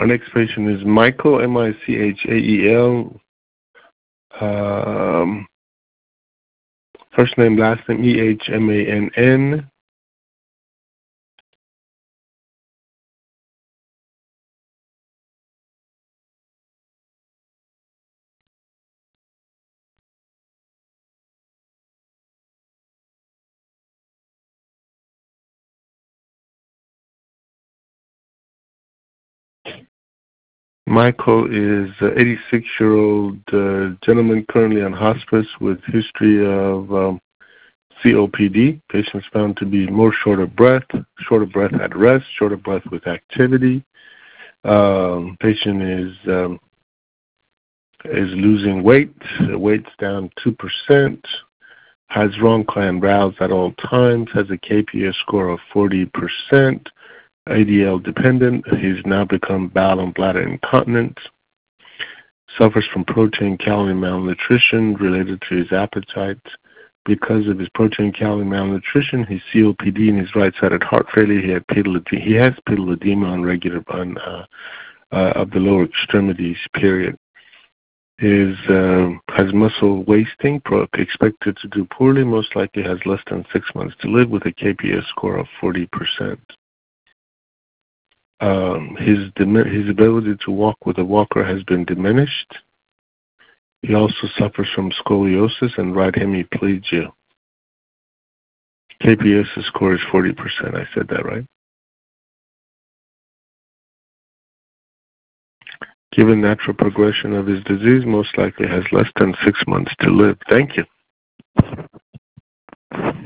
Our next patient is Michael, Michael. First name, last name, Ehmann. Michael is an 86-year-old gentleman currently on hospice with history of COPD. Patient's found to be more short of breath at rest, short of breath with activity. Patient is losing weight. Weight's down 2%. Has Ronclin valves at all times. Has a KPS score of 40%. ADL dependent. He's now become bowel and bladder incontinent. Suffers from protein calorie malnutrition related to his appetite. Because of his protein calorie malnutrition, his COPD and his right-sided heart failure. He has pedal edema on regular of the lower extremities. Period. Has muscle wasting. Expected to do poorly. Most likely has less than 6 months to live with a KPS score of 40%. His ability to walk with a walker has been diminished. He also suffers from scoliosis and right hemiplegia. KPS score is 40%. I said that right? Given natural progression of his disease, most likely has less than 6 months to live. Thank you.